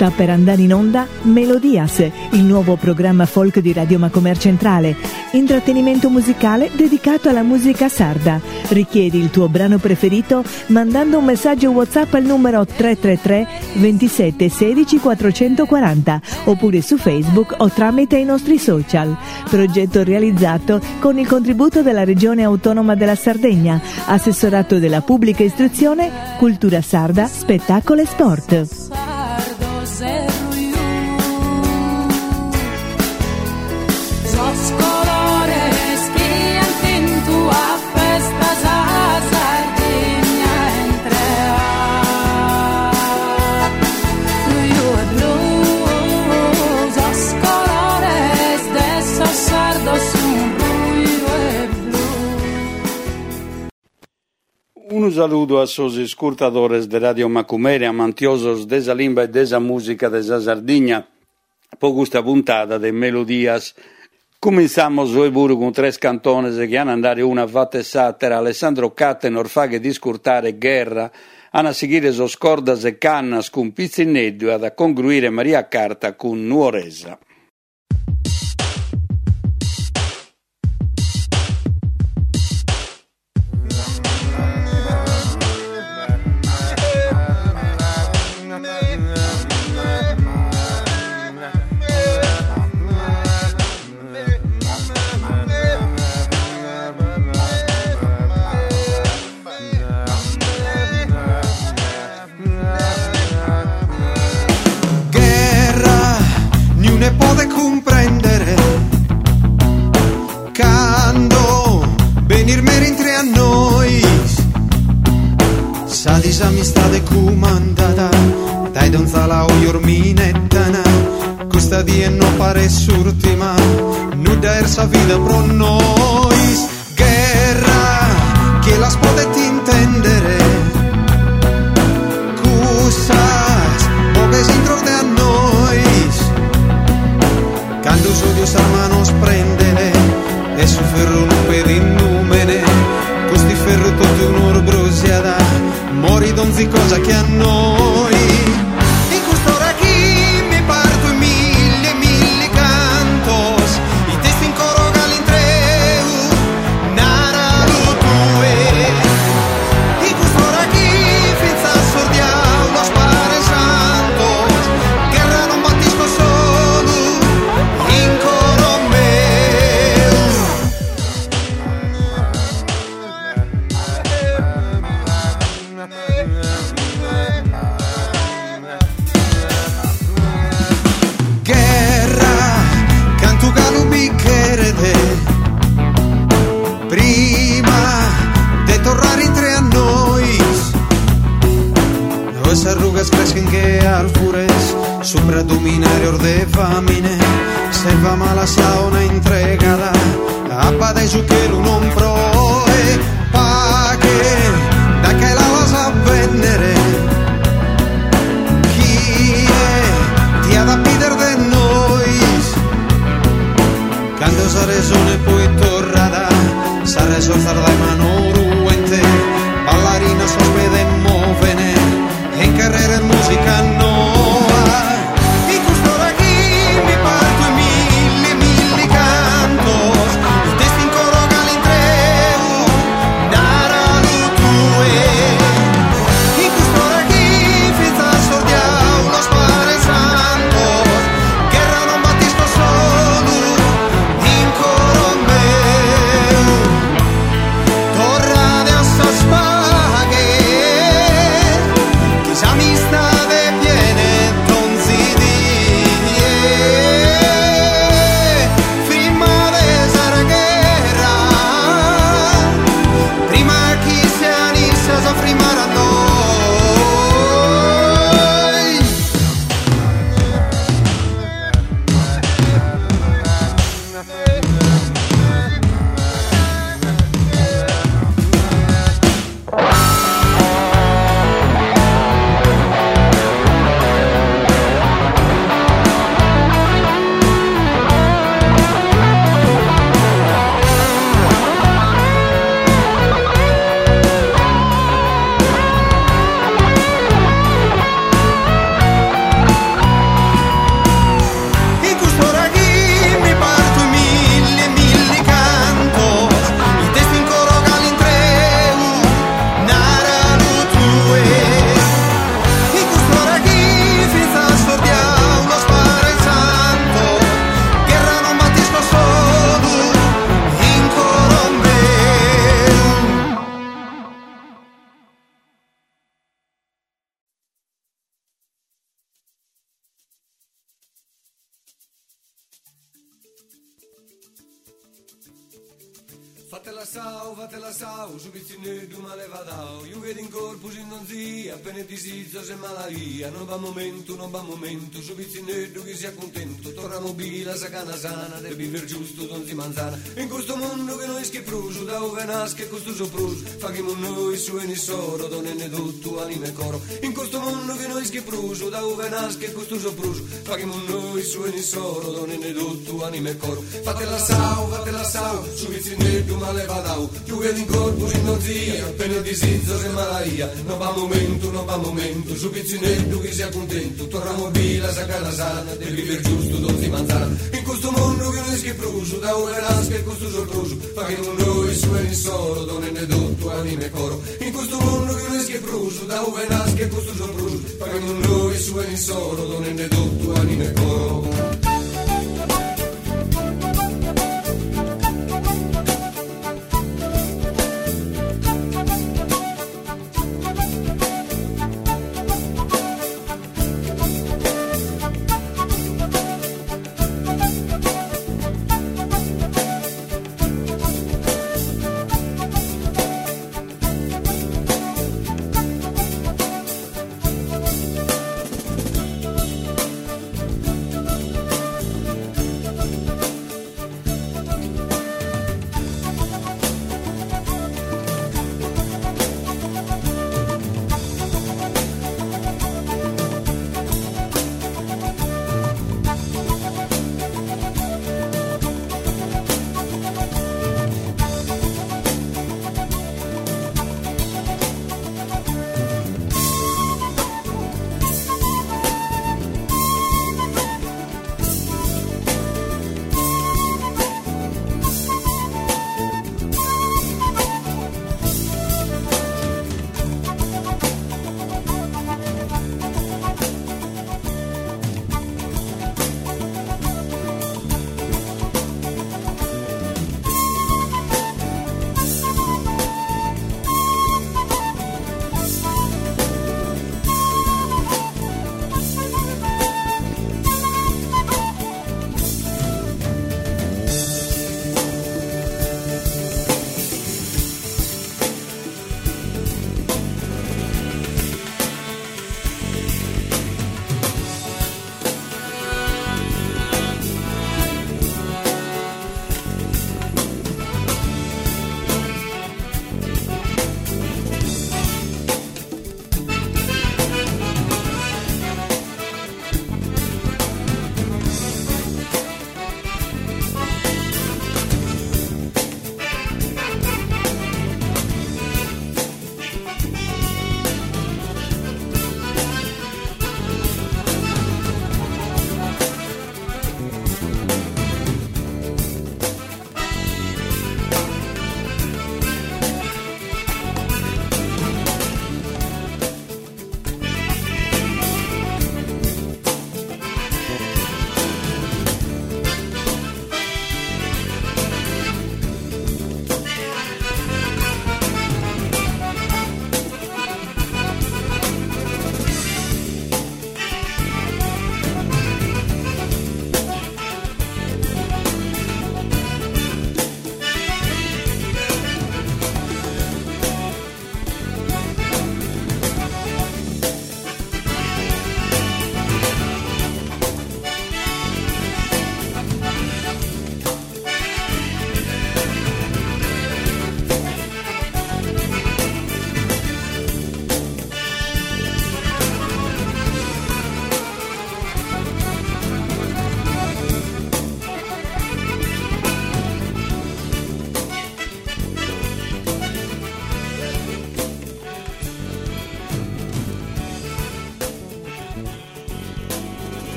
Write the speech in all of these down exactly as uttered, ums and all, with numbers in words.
Sta per andare in onda Melodias, il nuovo programma folk di Radio Macomer Centrale, intrattenimento musicale dedicato alla musica sarda. Richiedi il tuo brano preferito mandando un messaggio WhatsApp al numero tre tre tre ventisette sedici quattrocentoquaranta oppure su Facebook o tramite i nostri social. Progetto realizzato con il contributo della Regione Autonoma della Sardegna, Assessorato della Pubblica Istruzione, Cultura Sarda, Spettacolo e Sport. Un saludo a sos escurtadores de Radio Macumere, amantiosos desa limba e desa música desa Sardegna. Po questa puntata de Melodias. Cominciamos hoy pure con tres cantones che hanno andare una fatte satera, Alessandro Cattenor fa che discurtare guerra, hanno seguire sos cordas e cannas con Pizzineddu e ad a congruire Maria Carta con Nuoresa. Amistade comandata dai donzala o yorminettana, questa die non pare surtima, nuda ersa vida pro noi. Guerra che la potete intendere, cusas poves intro de a noi, quando os odios armanos prendere e su ferro non per innumene, costi ferro tutto un'or brusiada, mori donzi cosa che a noi. In quest'ora chi mi parto in mille e mille cantos, i testi in coro galintreu, naralo tue. In quest'ora chi finza sordiau los pares santos, guerra non battisco solo, in coro meu. Guerra, canto galo biccherete, prima de tornare in tre a noi. Nuove arrugas crescen che alfures, sopra dominare or de famine, se va mala sauna entregada, appa dai zucchero non proe, pa che da che la cosa avvennere, chi è ti ha da pider de noi, quando sare sone poi torrada, sare solzar da mano ruente, ballarina sospede movene, en carrera en musica noa, y custora chi mi parto in mille mille cantos, i testi in coro galintreu, naralo tue, y custora chi finza sordiau los pares santos, guerra non battisco solo, in coro meu. Fatela sau, fatela sau, su pizzinetto male vadao. Io vedo in corpo sin non zia, appena ti sizzo se malaia. Non va momento, non va momento, su pizzinetto che sia contento. Torna mobile, sa cana sana, deve vivere giusto, non si manzana. In questo mondo che noi schifruso, da ove nasce questo sopruso. Faghiamo noi su e soro, donne tutto, anime e coro. In questo mondo che noi schifruso, da ove nasce questo sopruso. Faghiamo noi su e soro, donne tutto, anime e coro. Fatela sau, fatela sau, su pizzinetto male vadau, tu vedi in corpo in non zia, appena di sizzo se malaia, non va momento, non va momento, su pizzinetto che sia contento, torna mobile, sa cana sana, del vivere giusto, dolci manzana, in questo mondo che noi schifruso, da ove nasce e questo sorpruso, faghiamo noi su e solo, donne tutto, anime e coro, in questo mondo che noi schifruso, da ove nasce e questo sorpruso, faghiamo noi su e solo, donne tutto, anime e coro.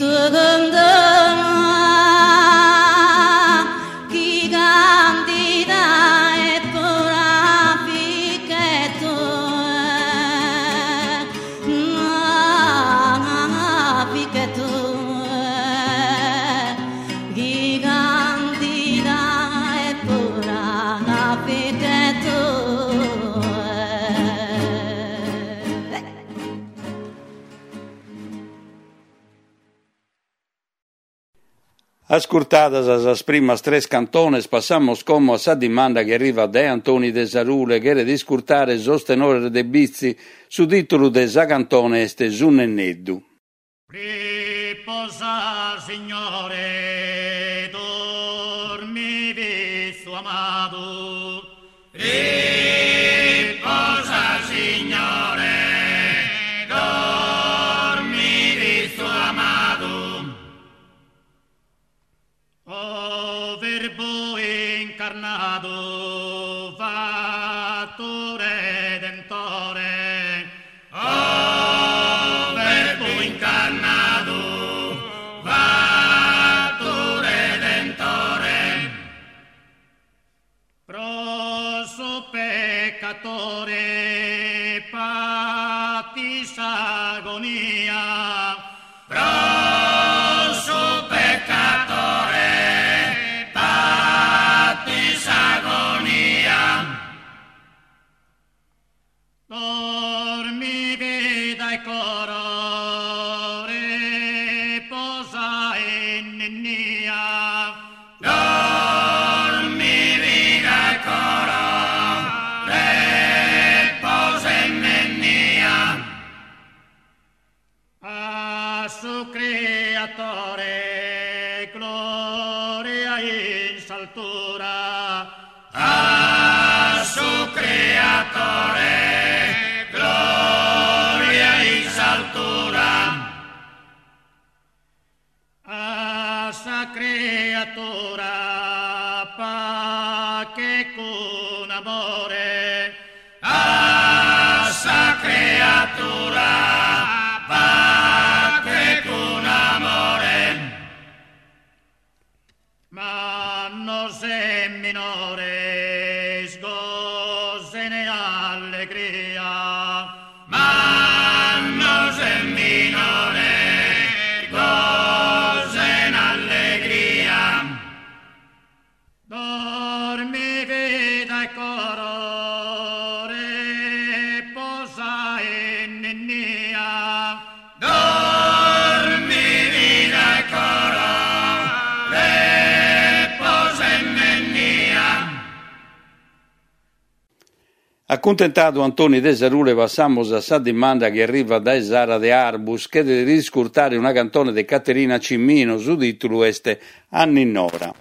Ascoltadas as primas tres cantones, passamos como a sa dimanda che arriva de Antoni de Sarule, che era di scurtare sos tenore de Bizzi, su titolo de sa cantone este Zunenneddu. Riposa, Signore, dormivi su amato. Riposa, Signore, dormivi su amato. O Verbo incarnato, fatto Redentore. O Verbo incarnato, fatto Redentore. Proso peccatore, patis agonia. Proso peccatore, patis agonia. Dormivi dai coro, riposa in ninnia. Dormivi dai coro, riposa in ninnia. A su creatore, gloria in saltura. A su creatore, gloria in saltura. A sa creatura, pace con amore. A sa creatura, pace con amore. Ma non se minore, sgosene allegria. Ma non se minore, sgosene allegria. Dormivi dai coro, riposa in ninnia. Dormivi dai coro, riposa in ninnia. Accontentato Antoni de Sarule, passamos a sa dimanda che arriva da Sara de Arbus, che deve riscurtare una cantone di Caterina Cimmino, su titolo este Anninnora.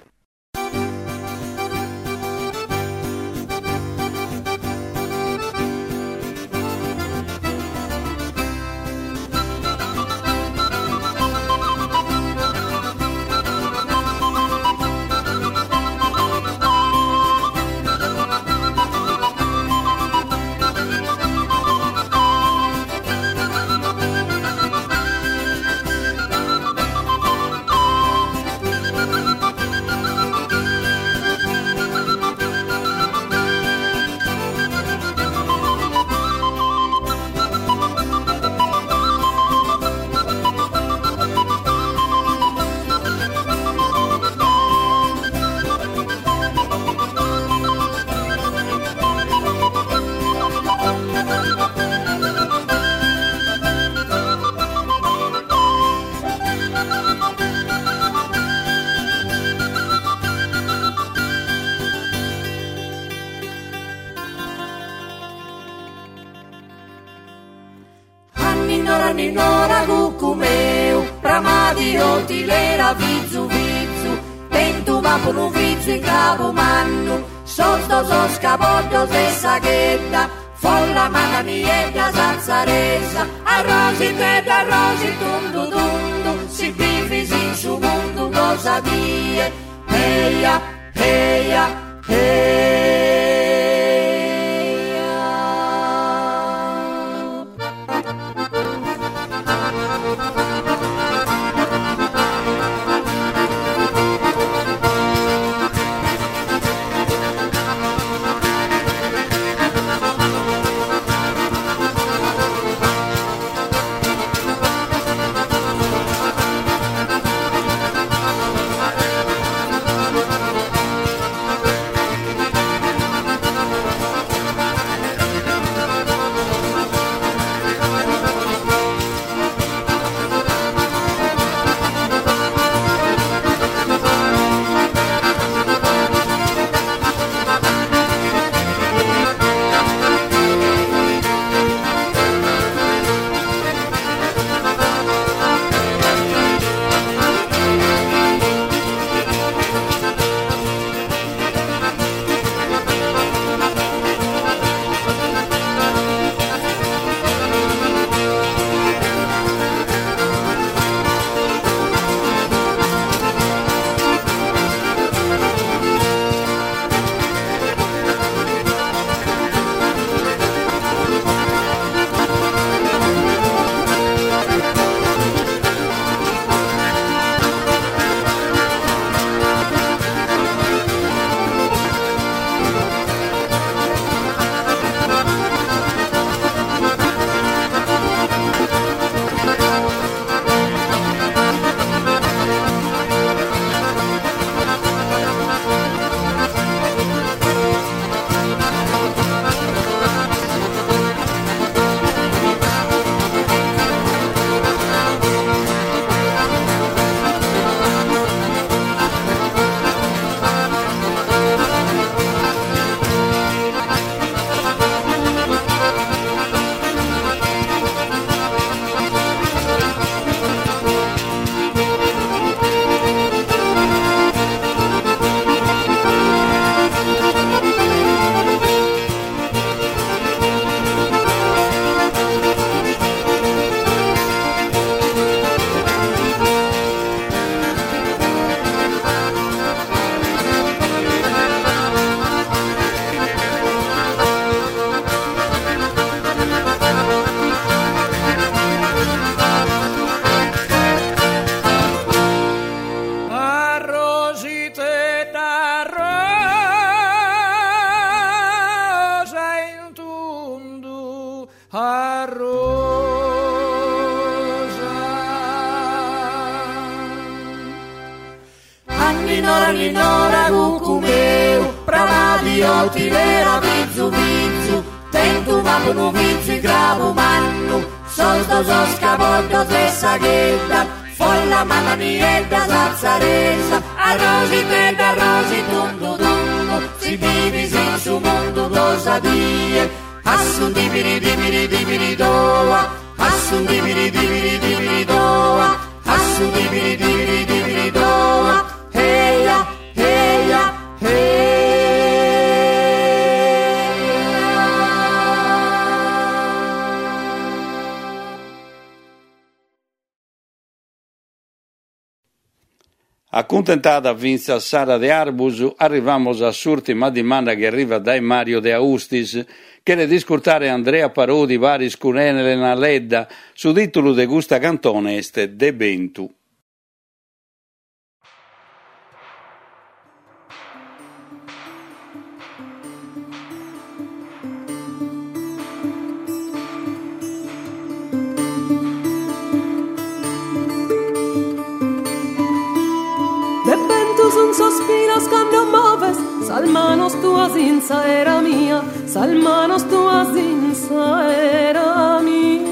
Ninora cucumeu, pramadio tilera vizu vizu, pentu vapunu vizu in capo mannu, sotto so scapoggio se saghetta, folla mana nietta sazzaresa, arrosi teta arrosi tundu tundu, si bifisi in su mundu cosa die, eia, eia, eia. Ninora, ninora, cucù meu, pravati oti vera pizzu pizzu, tentu vapo nu pizzi gravo mannu, soldo so scapoldo stessa ghetta, folla mananietta zazzaresa, arrosi bella, arrosi tundu tundu, si divisi in su mondo cosa dire, assun diviri diviri diviri doa, assun diviri diviri diviri doa, assun diviri diviri diviri doa, heia, heia, heia. Accontentada vinza Sara de Arbus, arrivamos a s'ultima dimanda che arriva dai Mario de Austis, che le discutare Andrea Parodi varis con Elena Ledda su titolo de gusta cantone este De Bentu. Son sospiros cuando moves, salmanos tu asinza era mía, salmanos tu asinza era mía.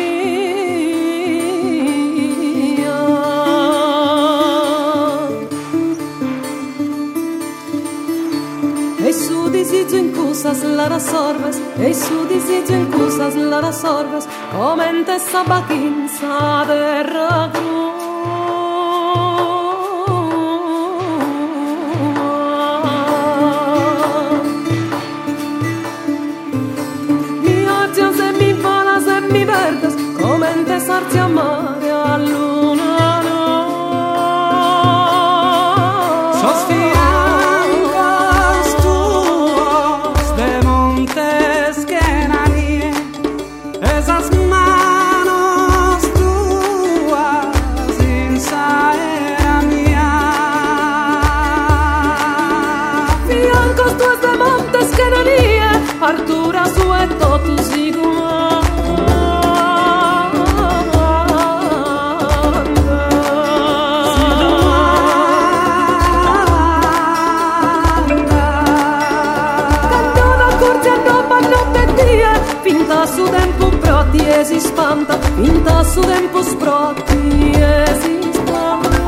E su disizio in cusas la rasorbes, e su disizio in cusas la rasorbes, come in tessa bachinza terra cruz. Come in te sarti amare a luna no. Sostiancos tuos de montes que nadie, esas manos tuas sin saera mía. Fiancos tuos de montes que nadie, Artura sueto tu siguma. Finta su tempo protti esi spanta, finta su tempo sprotti esi spanta.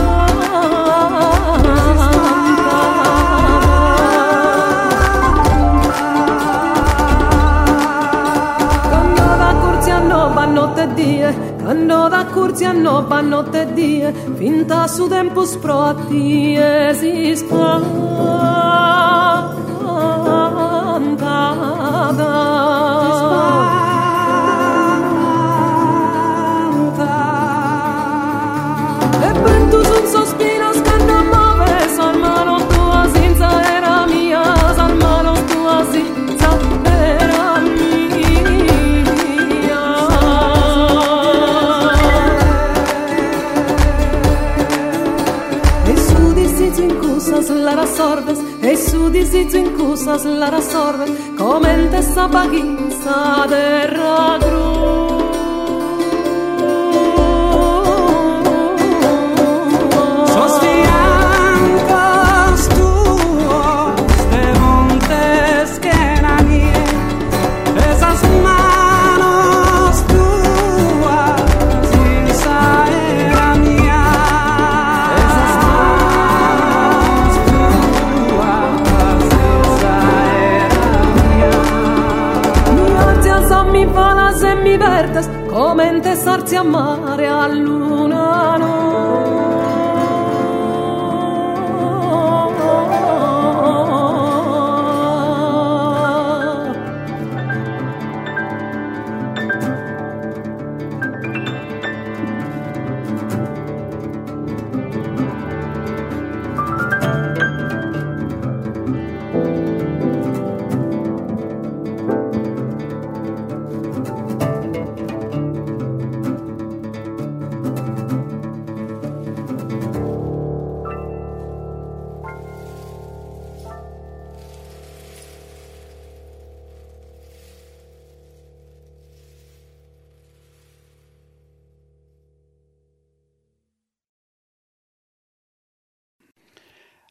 Quando da corsi a nova notte e die, quando da corsi a nova notte e die, finta su tempo sprotti esi spanta. Sospiros cuando mueves, almano tua sinza era mia, almano tua sinza era mia. E su disizio in cusas la rassorbes, e su disizio in cusas la rassorbes, come in tessa baghinza terra cruz. Come in te sarti amare a luna no.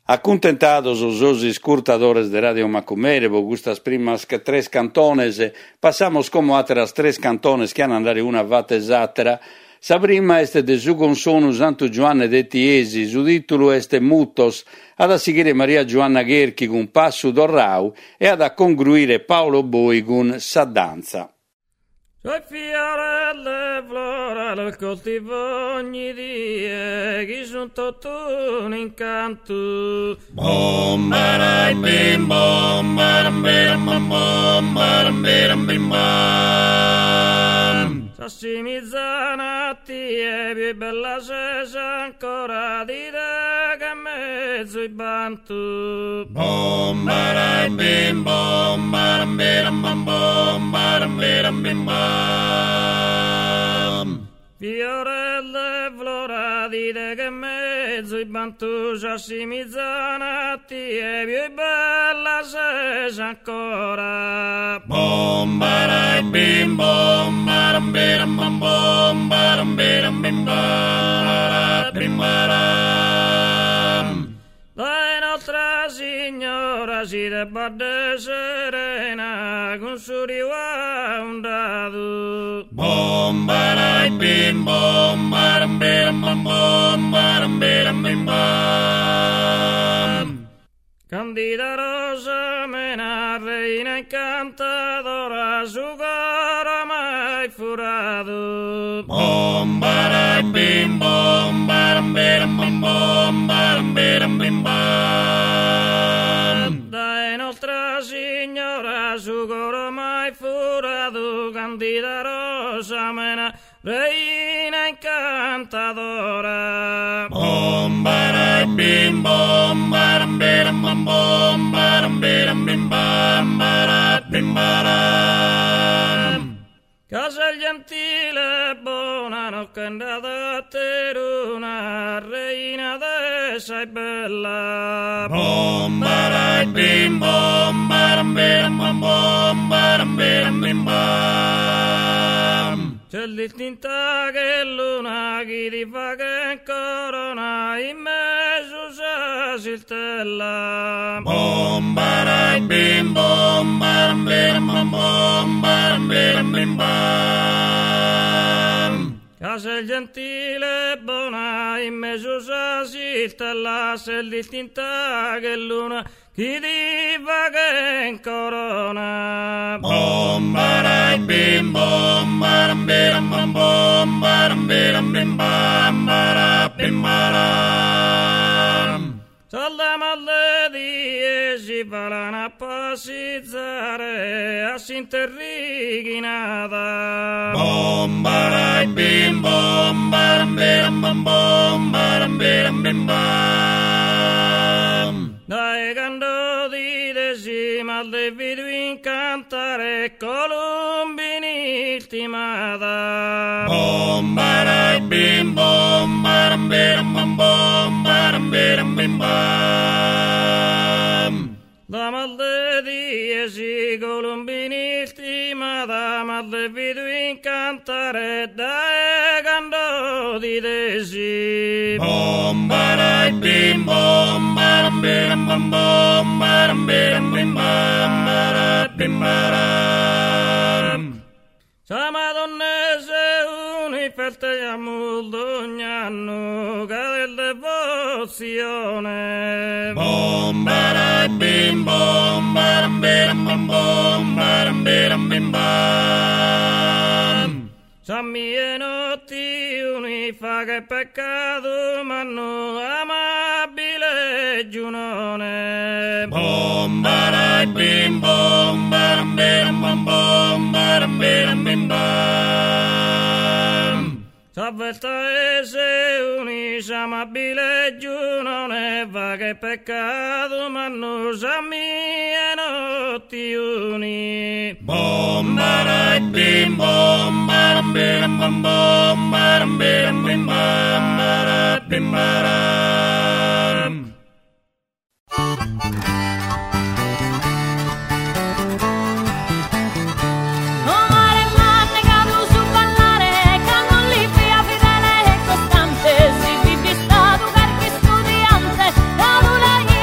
Accontentados os escurtadores de Radio Macumere, por gustas primas que tres cantones, passamos como atras tres cantones che hanno andare una vatesatra. Sa prima este de su consono Santo Giovanni de Tiesi, su titolo este Mutos, ad a seguire Maria Giovanna Gherchi con Passu d'Orrau e ad a concluire Paolo Boi con Sa danza. Sui fiorelle flora lo coltivo ogni dia, chi son tutto un incanto. Bom barai bim bom baram biram bam bom baram biram bim bam. Sassimizzanati è più bella sesa ancora di te che mezzo i bantu. Bom barai bim bom baram biram bam bom baram biram bim bam. Fiorelle flora di te che mezzo i bantu. Sassimizzanati è più bella sesa ancora. Bom barai bim bom baram biram bam bom baram biram bim bam bim baram. Da nostra signora si debba de serena con su riva ondato. Bom barai bim bom baram biram bam bom baram biram bim bam. Candida rosa mena reina incantadora su coro mai furato. Bom barai bim bom baram biram bam bom baram biram bim bam. Da nostra signora su coro mai furato. Candida rosa mena reina incantadora. Bom barai bim bom baram biram bam bom baram biram bim bam baram bim baram. Casa gentile buona no che è andata a teruna, reina de sei bella. Bom barai bim bom baram biram bam bom baram biram bim bam. C'è l'istinta che luna chi ti fa che corona in mezzo sa siltella. Bom barai bim bom baram biram bam bom baram biram bim bam. Casa gentile buona in mezzo sa siltella, c'è l'istinta che luna chi ti fa che corona. Bom barai bim bom baram biram bam bom baram biram bim bam baram bim baram. Saldamolle die si falano a passizzare a s'interrighinata. Bom barai bim bom baram biram bam bom baram biram bim bam. Dai canto di desi mal devido incantare colombini ultimata. Bom barai bim bom baram biram bam bom baram biram bim bam. Da mal de diesi colombini ultimata mal devido incantare dai canto di desi. Bom barai bim bom baram biram bam bom baram biram bim bam baram bim baram. Sa madonnese uniferte a muldognano che del devozione. Bom barai bim bom baram biram bam bom baram biram bim bam. Sa mie notti unifa che peccato m'hanno amabile giunone. Bom barai bim bom baram biram bam bom baram biram bim bam. S'avverta e se unisce amabile giunone va che peccato m'hanno sa mie notti uni. Bom barai bim bom baram biram bam bom baram biram bim bam baram bim baram. Si vivi stato perché studiante, da nulla gli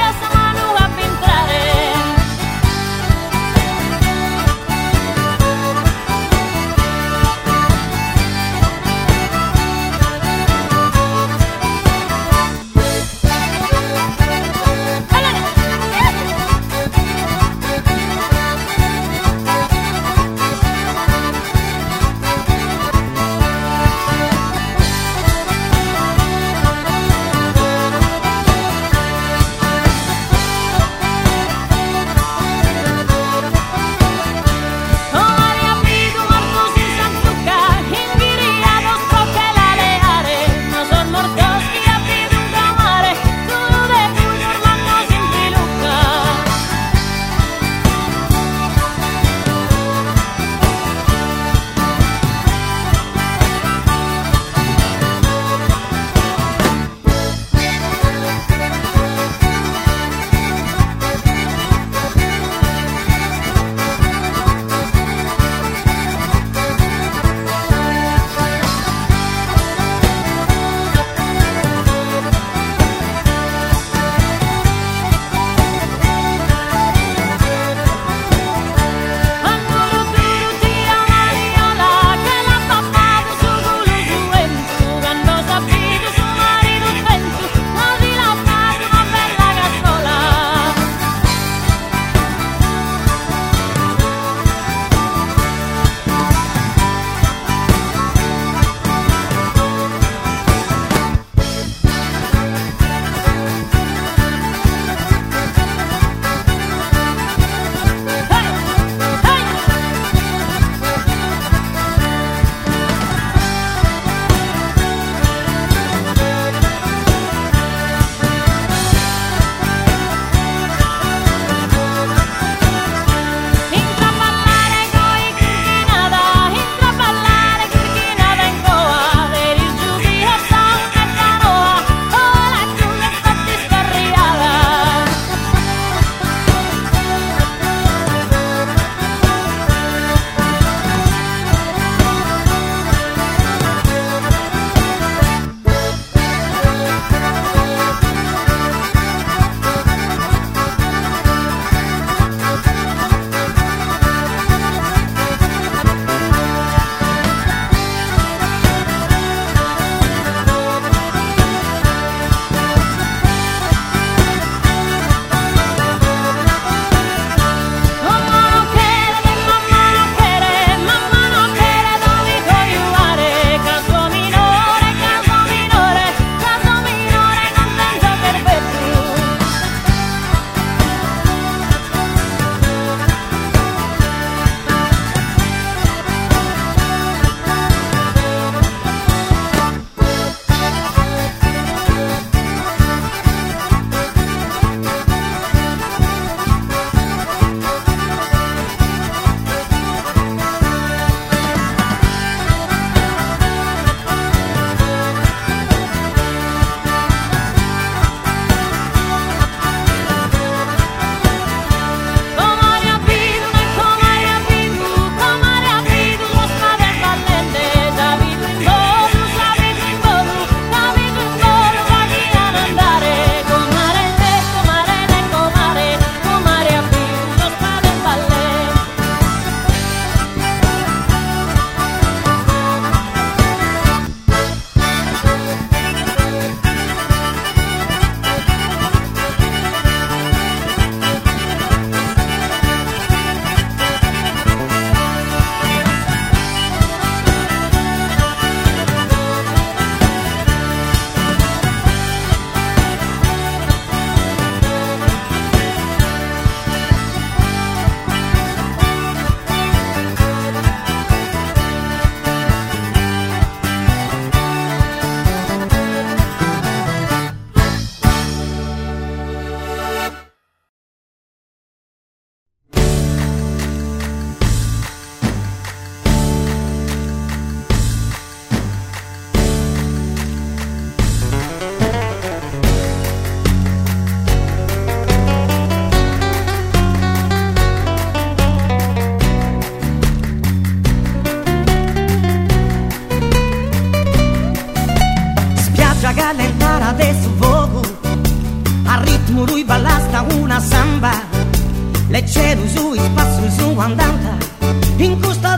le cielo su il spazio su andata in questa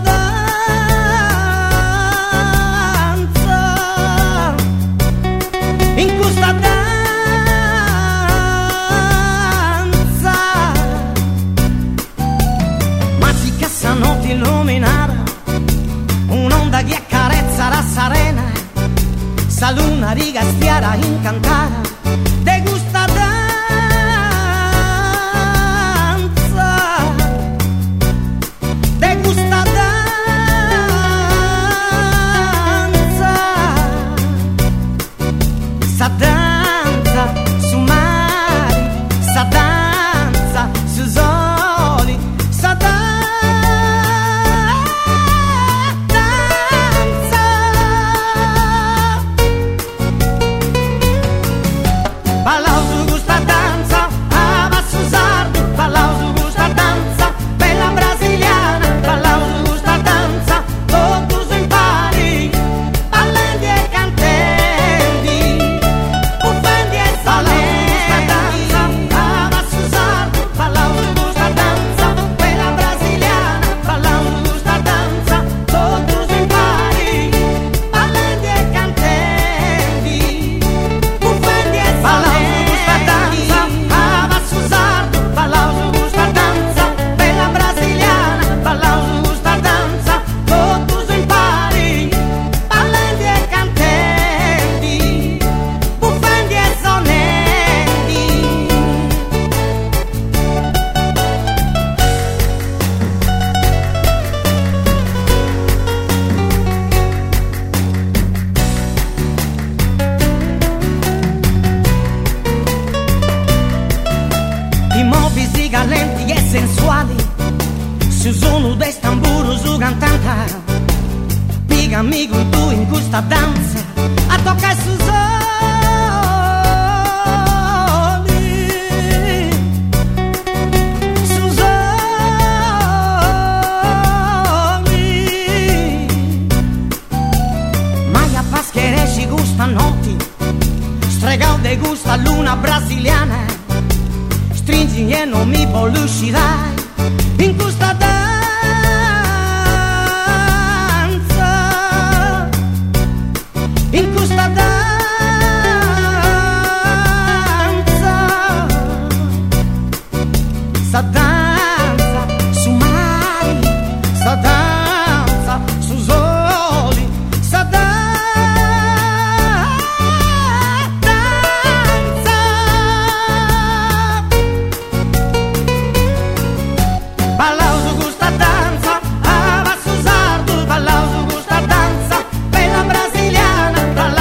danza, in questa danza, ma si cassa notte illuminata, un'onda che accarezza la serena, sa luna riga stiara incantata, de gusta danza, de gusta danza, sa danza su mari, sa danza su soli, sa danza. Amigo tu in questa danza a toccare su soli, su soli, ma a paschere ci gusta notti, stregao de gusta luna brasiliana, stringi e non mi voglio uscire in questa danza. In questa danza, sa danza su mari, sa danza su soli, sa danza, ballao su questa danza, ava su sardo, ballao su questa danza, bella brasiliana.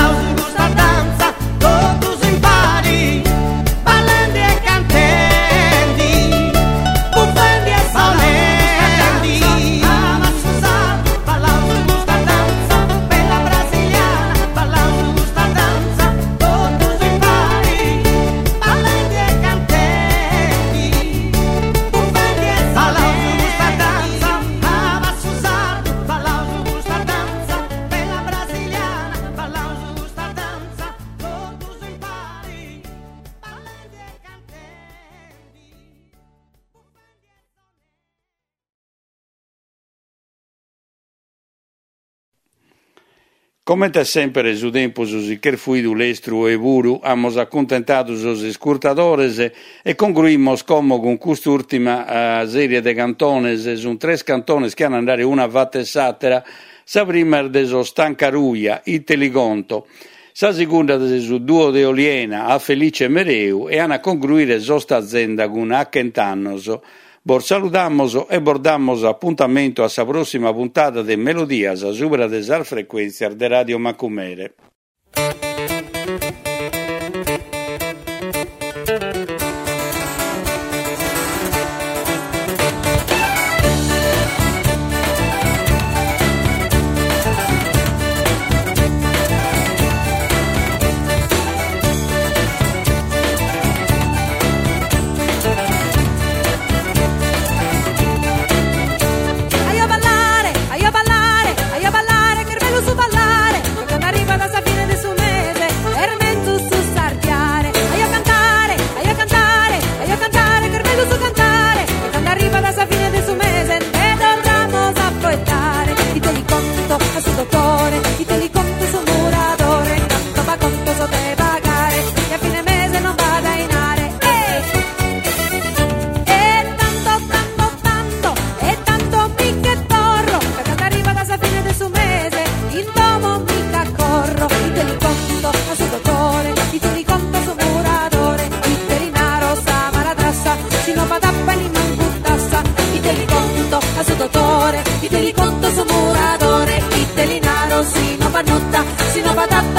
Come te sempre su tempo su che fuidu l'estru e vuru, amos accontentato os escurtadores e concluimos como con quest'ultima uh, serie de cantones, son tres cantones che hanno andare una vatte satera, sa prima de so Stancaruia, Ite li conto, sa seconda de su duo de Oliena, a Felice Mereu, e hanno a concluire sosta azienda con a Kentannoso. Bor saludamos e bordamos appuntamento a sa prossima puntata de Melodias a subra de sal frequenzia de Radio Macumere. Aia ballare, aia ballare, aia ballare, che bello su ballare, quando arriva da Safì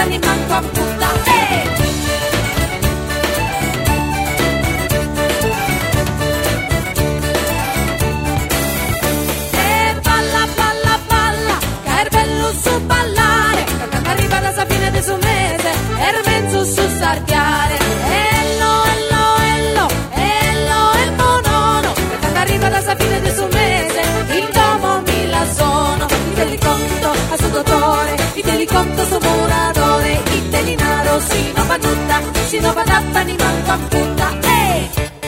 adatta ni manco a punta. Eh! E balla, balla, balla, che è bello su ballare, che quando arriva la sa fine del suo mese, è mezzo su sarchiare. Ello, ello, ello, ello, e monono, che quando arriva la sa fine del suo mese, il domo mi la sono. I te li conto a suo dottore, i te li conto su muratore, i te li naro si no va tutta, si no va datta ni manco a punta. Ehi!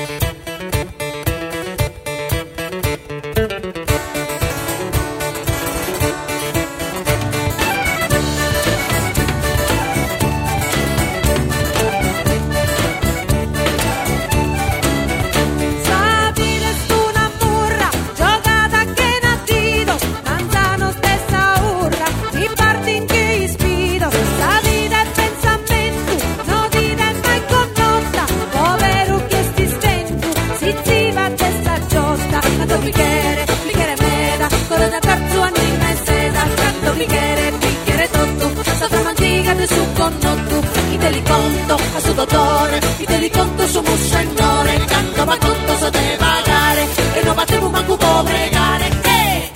Su connotto, i te li conto a suo dottore, i te li conto su mussennore, canto ma conto so te pagare e non battevo manco può pregare. Eh!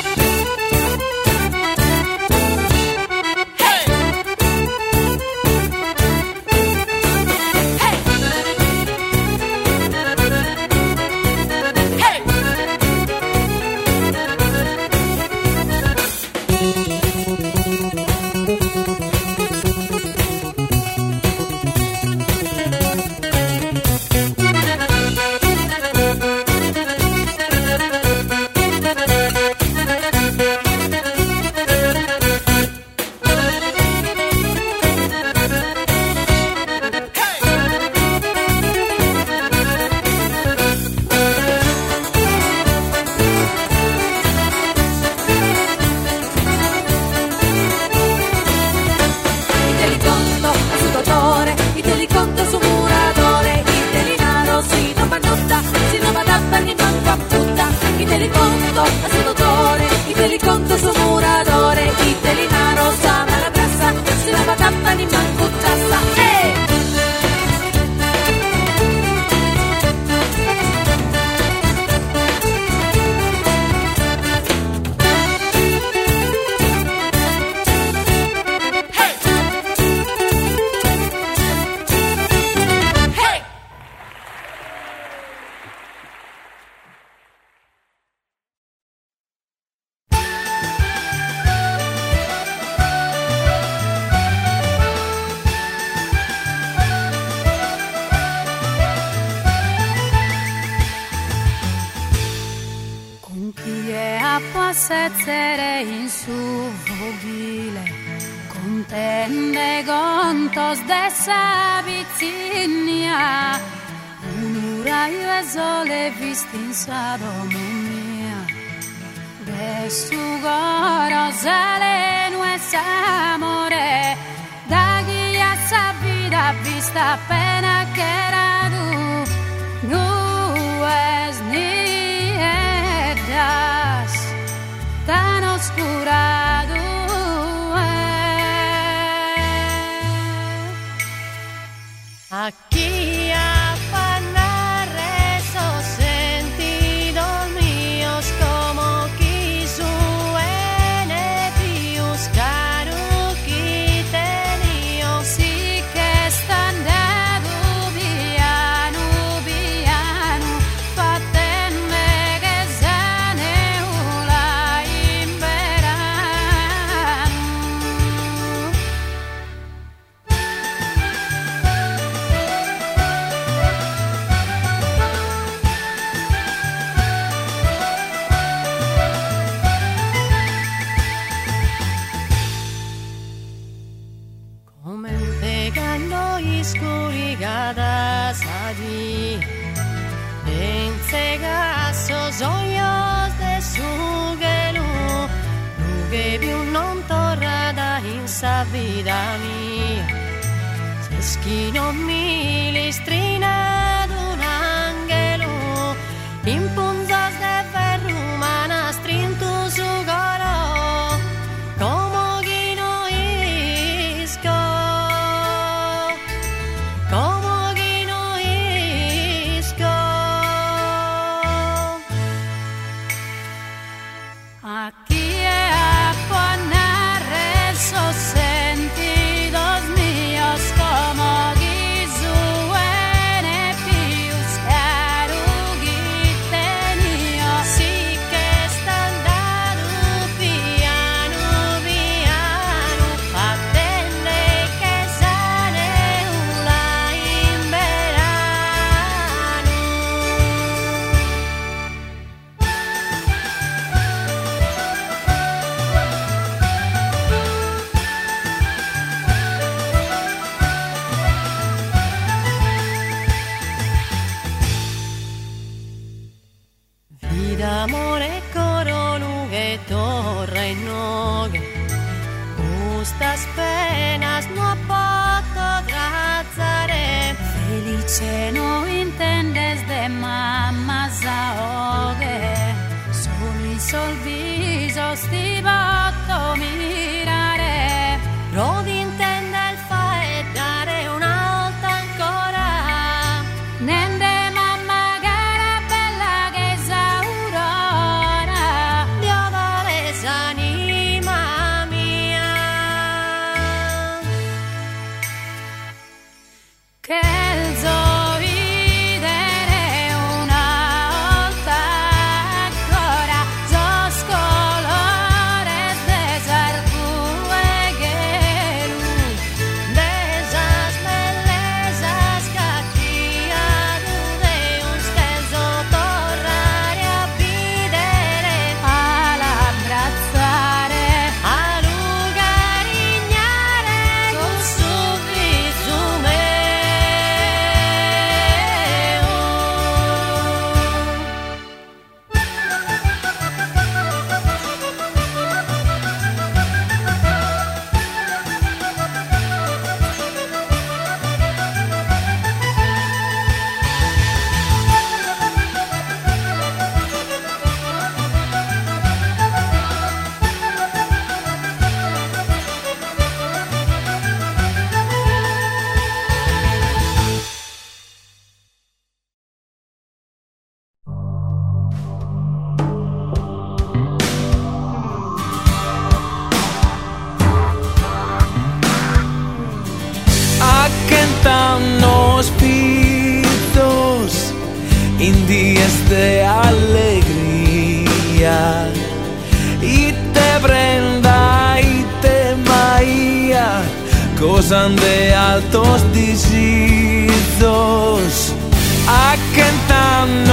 Essere in su vogile, contende contos de sabizzinia, un uraio e sole visti in sadomia, de su goro zeleno e s'amore, da chi ha sa vita vista appena che era tu, nu es ni e das. Tan oscurado es. Aquí afanar esos sentidos míos como quiso en etios caro que tenía sí que están dado piano piano fateme que sane una. Escurigadas allí, en cegazos hoyos de su gelo, no che più non torrada in sa vida mia, se schino mi listrina d'un angelo, in punzas de ferro manastri in tu su goro, como chi no isco. d'amore coro lunghe torre in noghe. Estas penas no poto trazzare. Felice no intendes de mamma zaoghe. Solo il sol viso sti botto mirare. Rodi intende il fa e dare una volta ancora. Nende mamma gara bella che esaurora. Dio vale s'anima mia. Che il sorridere una volta ancora. Sos colores de sarcue che lui. Desas bellezas cattia de un stesso tornare a videre. All'abbrazzare, a lugarignare con supplicio meo. Aquentan pitos en días de alegría y te prenda y te maía, gozan de altos disitos. Aquentan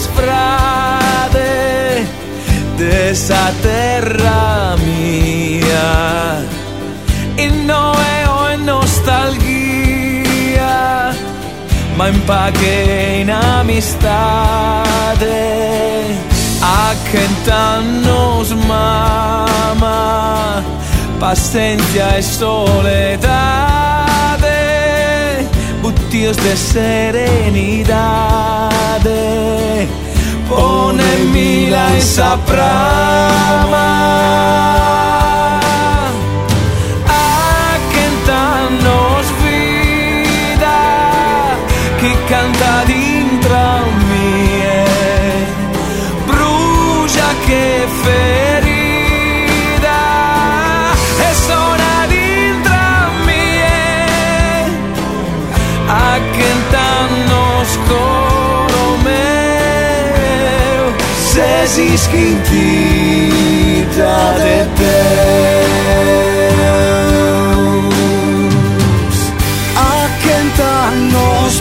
frade de esa terra mía y no è nostalgia, ma in pace in amistade. A cantarnos mama, paciencia e soledade, buttios de serenidade, pone mila esa prama. Canta dintra mie, brucia che ferida e suona dintra mie, a cantarnos coro meu, se si schintita de Deus, a cantarnos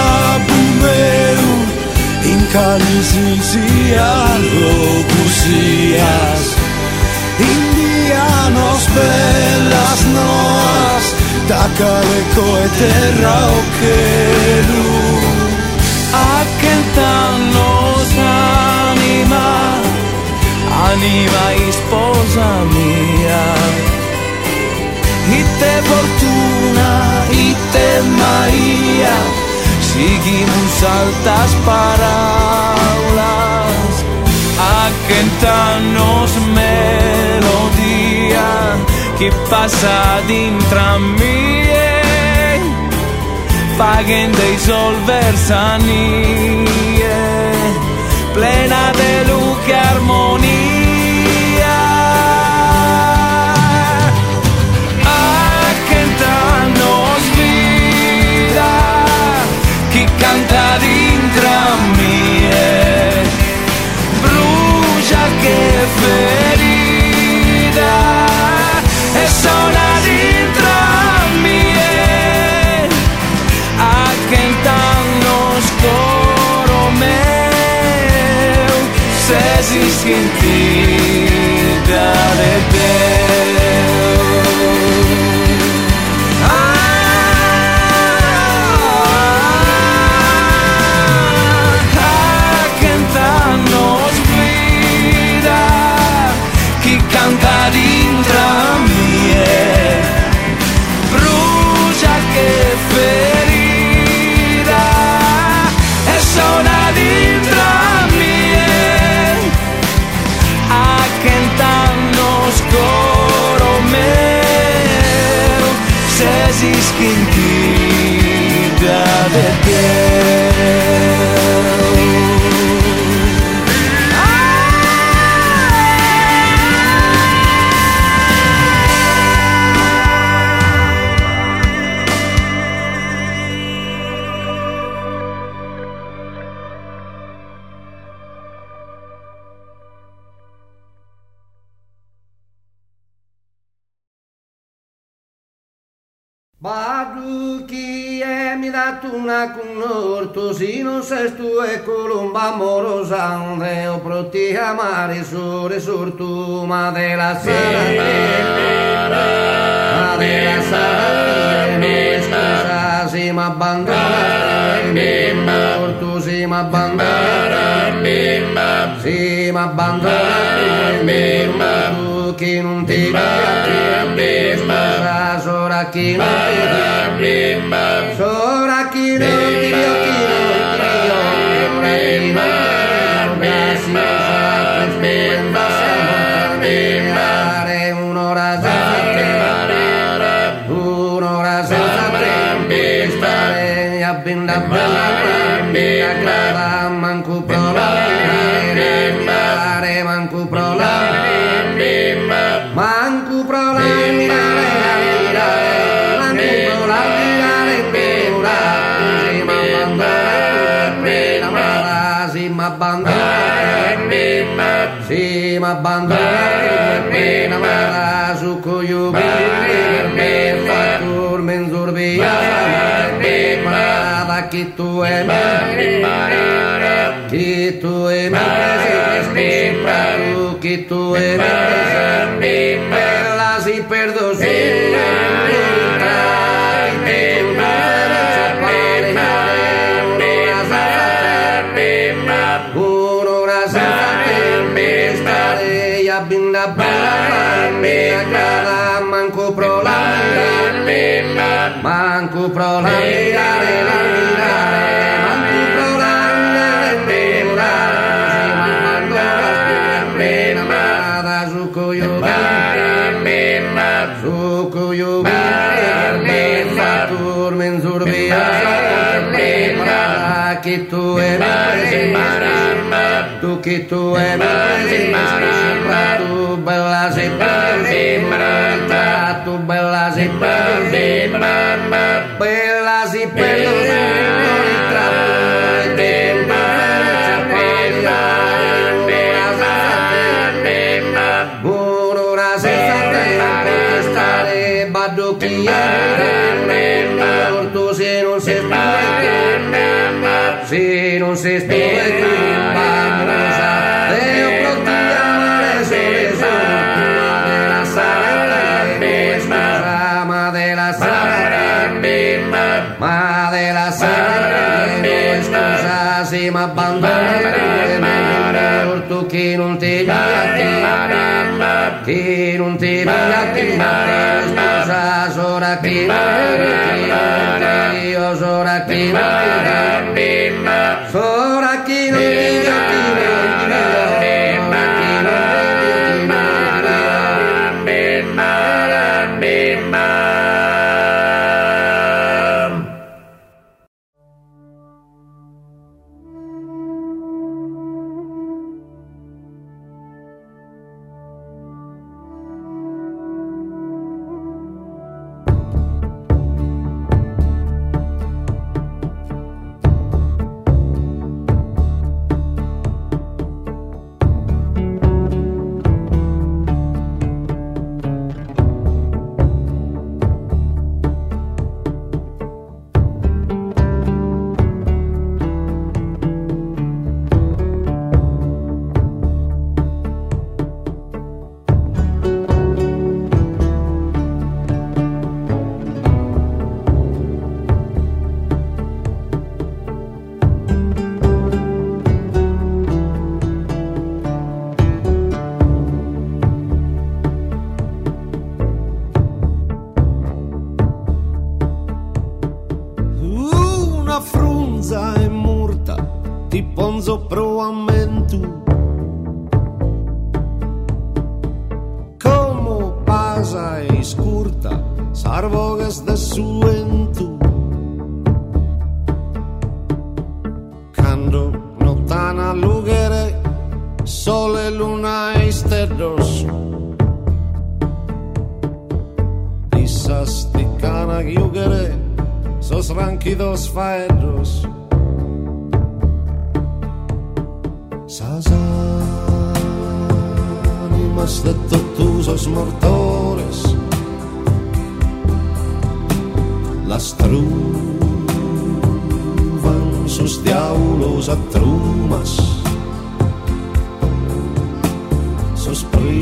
Calisias, locucias, indianos, belas noas, da caleco e terra o quelu, a cantarnos anima, anima y sposa mia, ite fortuna, ite Maria, seguimos altas paraulas, a cantarnos melodía que pasa dintra mie, paguen de solver sanie, plena de luz e armonía. A cantarnos vida que canta dintra mie, brucia che ferida e suona dintra mie, a cantarnos coro meu, se si schintita de Deus. Nos de Badu chi è mi dato una con orto, si non sei tu e colomba morosante, o protti amare sore sortu, ma della sera, ma della sera, mi scusa, si m'abbandona, morto si m'abbandona, si m'abbandona, tu che non ti mi scusa, sora chi non ti sora chi non ti dio chi non ti dio ora un'ora senza te un'ora senza te stare a binda bella cara manco provare manco provare manco provare si m'abbandona appena mara su coglio per fattur menzur via ma chi tu è chi tu è chi tu è bella si perdo binda bella cara manco pro la manco pro la manco pro la bella su coglio su coglio fattur menzur via che tu è tu che tu è tu bella sei bella tu bella sei bella bella si un'ora senza te stare badocchiare morto se non sei se non sei ma della sera scusa se m'abbandona morto che non ti che non ti scusa sora che io sora che sora che non ti ponzo proammentu como pasa e scurta sarvogas da suentu Quando nottana lughere, sole, luna e sterros, issa sticcana chiugere, sos ranchidos faedros. Sas animas de totus os mortores, las truvan sus diaulos a trumas, sus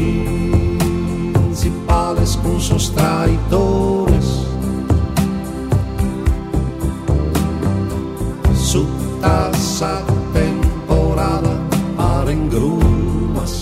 principales con sus traidores, su tasa temporada para en grumas.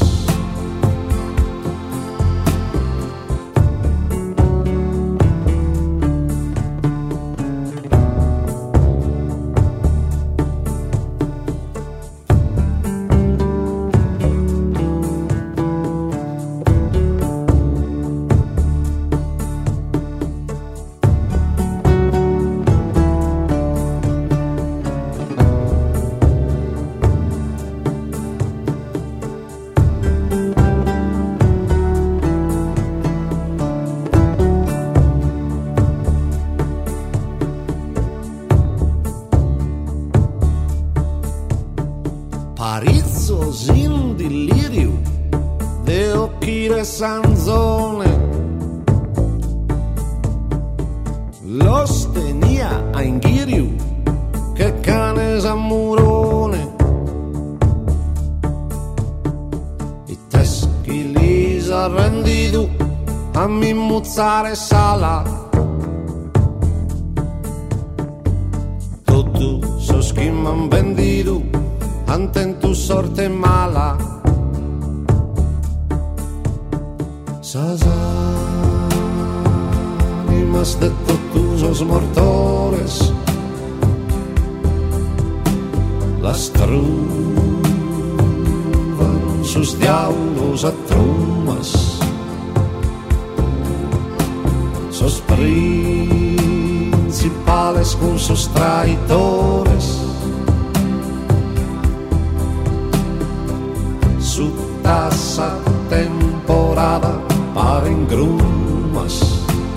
Parizos in delirio de occhire sanzone, los tenía a inghiriu che canes amurone, i teschi lis arrendidu a mi muzzare sala, tutto so schimman vendidu anten tu sorte mala. Sas animas de totus os mortores, las truvan sus diaulos a trumas, sos principales con sus traidores, su tasa temporada para en grumas.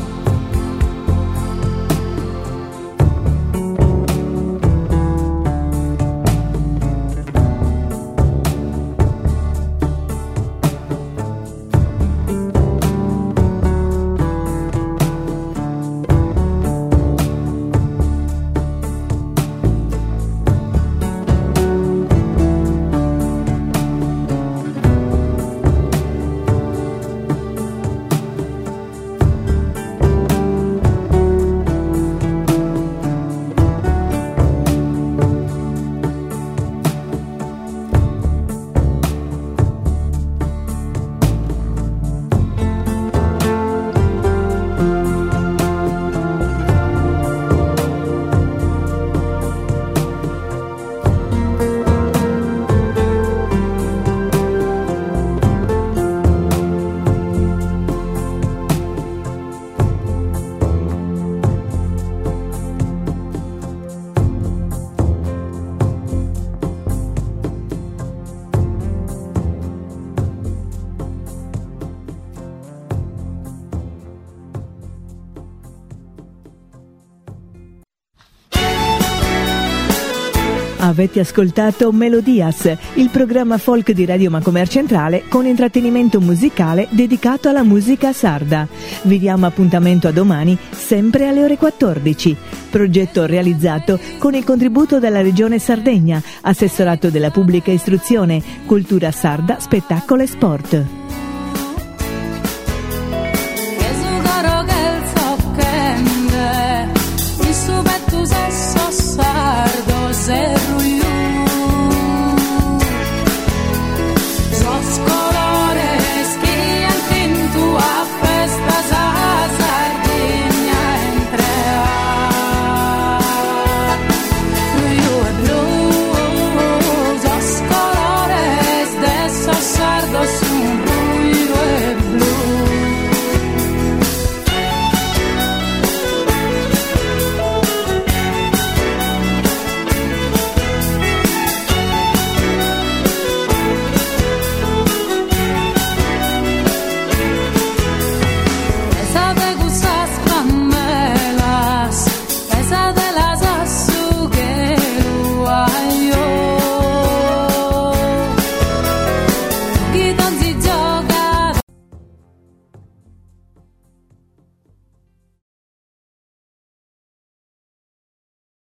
Avete ascoltato Melodias, il programma folk di Radio Macomer Centrale con intrattenimento musicale dedicato alla musica sarda. Vi diamo appuntamento a domani, sempre alle ore quattordici. Progetto realizzato con il contributo della Regione Sardegna, Assessorato della Pubblica Istruzione, Cultura Sarda, Spettacolo e Sport.